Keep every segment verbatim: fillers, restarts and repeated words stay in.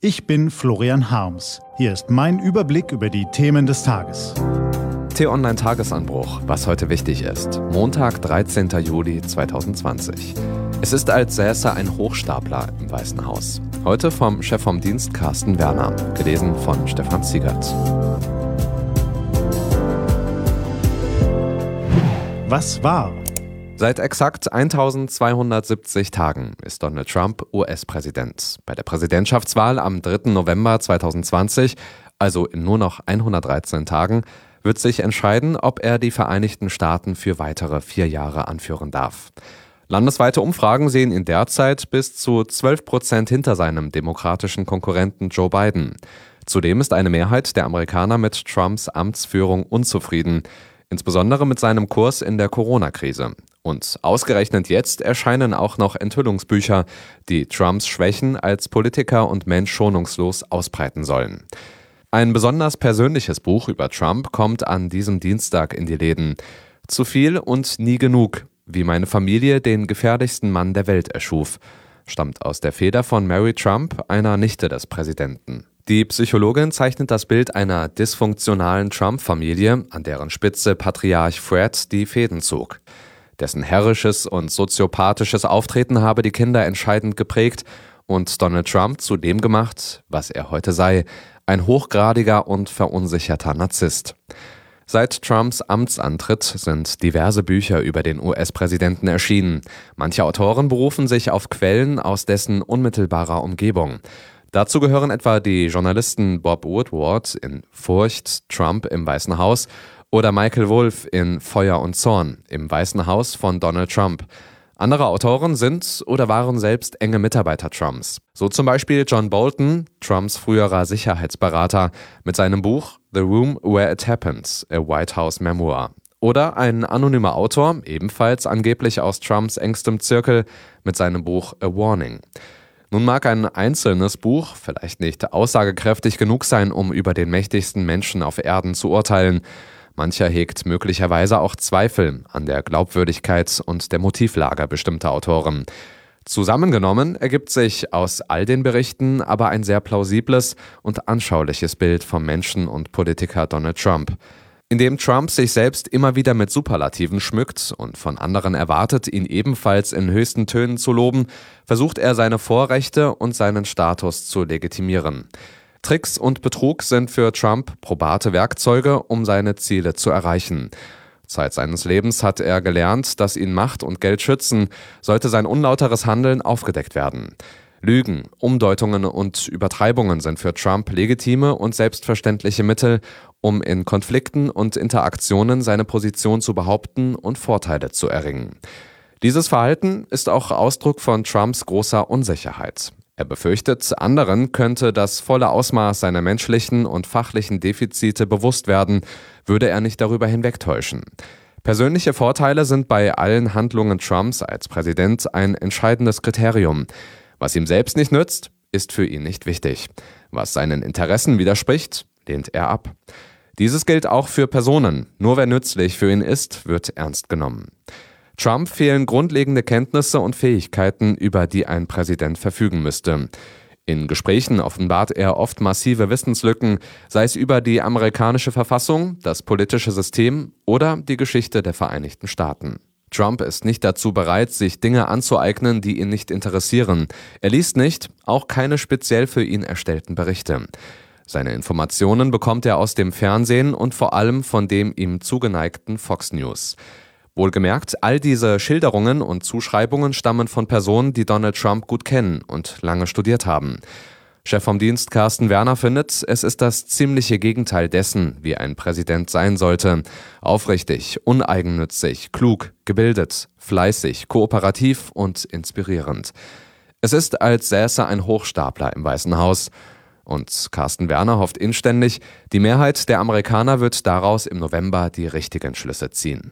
Ich bin Florian Harms. Hier ist mein Überblick über die Themen des Tages. T-Online-Tagesanbruch, was heute wichtig ist. Montag, dreizehnter Juli zweitausendzwanzig. Es ist, als säße ein Hochstapler im Weißen Haus. Heute vom Chef vom Dienst Carsten Werner, gelesen von Stefan Ziegert. Was war? Seit exakt eintausendzweihundertsiebzig Tagen ist Donald Trump U S-Präsident. Bei der Präsidentschaftswahl am dritten November zweitausendzwanzig, also in nur noch hundertdreizehn Tagen, wird sich entscheiden, ob er die Vereinigten Staaten für weitere vier Jahre anführen darf. Landesweite Umfragen sehen ihn derzeit bis zu zwölf Prozent hinter seinem demokratischen Konkurrenten Joe Biden. Zudem ist eine Mehrheit der Amerikaner mit Trumps Amtsführung unzufrieden, insbesondere mit seinem Kurs in der Corona-Krise. Und ausgerechnet jetzt erscheinen auch noch Enthüllungsbücher, die Trumps Schwächen als Politiker und Mensch schonungslos ausbreiten sollen. Ein besonders persönliches Buch über Trump kommt an diesem Dienstag in die Läden. Zu viel und nie genug, wie meine Familie den gefährlichsten Mann der Welt erschuf, stammt aus der Feder von Mary Trump, einer Nichte des Präsidenten. Die Psychologin zeichnet das Bild einer dysfunktionalen Trump-Familie, an deren Spitze Patriarch Fred die Fäden zog. Dessen herrisches und soziopathisches Auftreten habe die Kinder entscheidend geprägt und Donald Trump zu dem gemacht, was er heute sei, ein hochgradiger und verunsicherter Narzisst. Seit Trumps Amtsantritt sind diverse Bücher über den U S-Präsidenten erschienen. Manche Autoren berufen sich auf Quellen aus dessen unmittelbarer Umgebung. Dazu gehören etwa die Journalisten Bob Woodward in Furcht, Trump im Weißen Haus oder Michael Wolff in Feuer und Zorn im Weißen Haus von Donald Trump. Andere Autoren sind oder waren selbst enge Mitarbeiter Trumps. So zum Beispiel John Bolton, Trumps früherer Sicherheitsberater, mit seinem Buch The Room Where It Happened, a White House Memoir. Oder ein anonymer Autor, ebenfalls angeblich aus Trumps engstem Zirkel, mit seinem Buch A Warning. Nun mag ein einzelnes Buch vielleicht nicht aussagekräftig genug sein, um über den mächtigsten Menschen auf Erden zu urteilen. Mancher hegt möglicherweise auch Zweifel an der Glaubwürdigkeit und der Motivlage bestimmter Autoren. Zusammengenommen ergibt sich aus all den Berichten aber ein sehr plausibles und anschauliches Bild vom Menschen und Politiker Donald Trump. Indem Trump sich selbst immer wieder mit Superlativen schmückt und von anderen erwartet, ihn ebenfalls in höchsten Tönen zu loben, versucht er seine Vorrechte und seinen Status zu legitimieren. Tricks und Betrug sind für Trump probate Werkzeuge, um seine Ziele zu erreichen. Zeit seines Lebens hat er gelernt, dass ihn Macht und Geld schützen, sollte sein unlauteres Handeln aufgedeckt werden. Lügen, Umdeutungen und Übertreibungen sind für Trump legitime und selbstverständliche Mittel, um in Konflikten und Interaktionen seine Position zu behaupten und Vorteile zu erringen. Dieses Verhalten ist auch Ausdruck von Trumps großer Unsicherheit. Er befürchtet, anderen könnte das volle Ausmaß seiner menschlichen und fachlichen Defizite bewusst werden, würde er nicht darüber hinwegtäuschen. Persönliche Vorteile sind bei allen Handlungen Trumps als Präsident ein entscheidendes Kriterium. Was ihm selbst nicht nützt, ist für ihn nicht wichtig. Was seinen Interessen widerspricht, lehnt er ab. Dieses gilt auch für Personen. Nur wer nützlich für ihn ist, wird ernst genommen. Trump fehlen grundlegende Kenntnisse und Fähigkeiten, über die ein Präsident verfügen müsste. In Gesprächen offenbart er oft massive Wissenslücken, sei es über die amerikanische Verfassung, das politische System oder die Geschichte der Vereinigten Staaten. Trump ist nicht dazu bereit, sich Dinge anzueignen, die ihn nicht interessieren. Er liest nicht, auch keine speziell für ihn erstellten Berichte. Seine Informationen bekommt er aus dem Fernsehen und vor allem von dem ihm zugeneigten Fox News. Wohlgemerkt, all diese Schilderungen und Zuschreibungen stammen von Personen, die Donald Trump gut kennen und lange studiert haben. Chef vom Dienst Carsten Werner findet, es ist das ziemliche Gegenteil dessen, wie ein Präsident sein sollte. Aufrichtig, uneigennützig, klug, gebildet, fleißig, kooperativ und inspirierend. Es ist, als säße ein Hochstapler im Weißen Haus. Und Carsten Werner hofft inständig, die Mehrheit der Amerikaner wird daraus im November die richtigen Schlüsse ziehen.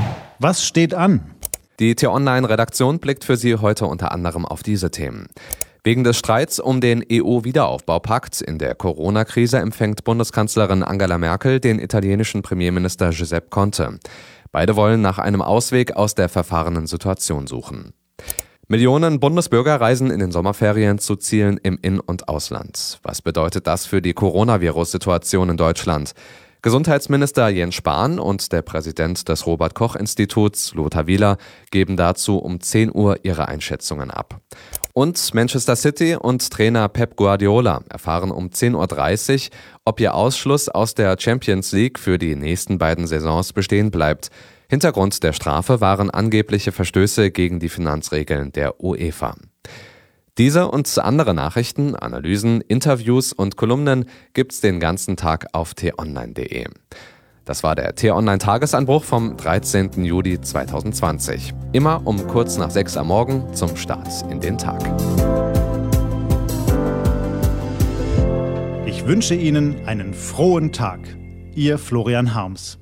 Was steht an? Die T-Online-Redaktion blickt für Sie heute unter anderem auf diese Themen. Wegen des Streits um den E U-Wiederaufbaupakt in der Corona-Krise empfängt Bundeskanzlerin Angela Merkel den italienischen Premierminister Giuseppe Conte. Beide wollen nach einem Ausweg aus der verfahrenen Situation suchen. Millionen Bundesbürger reisen in den Sommerferien zu Zielen im In- und Ausland. Was bedeutet das für die Coronavirus-Situation in Deutschland? Gesundheitsminister Jens Spahn und der Präsident des Robert-Koch-Instituts, Lothar Wieler, geben dazu um zehn Uhr ihre Einschätzungen ab. Und Manchester City und Trainer Pep Guardiola erfahren um zehn Uhr dreißig, ob ihr Ausschluss aus der Champions League für die nächsten beiden Saisons bestehen bleibt. Hintergrund der Strafe waren angebliche Verstöße gegen die Finanzregeln der UEFA. Diese und andere Nachrichten, Analysen, Interviews und Kolumnen gibt's den ganzen Tag auf t online punkt de. Das war der T-Online-Tagesanbruch vom dreizehnten Juli zweitausendzwanzig. Immer um kurz nach sechs am Morgen zum Start in den Tag. Ich wünsche Ihnen einen frohen Tag. Ihr Florian Harms.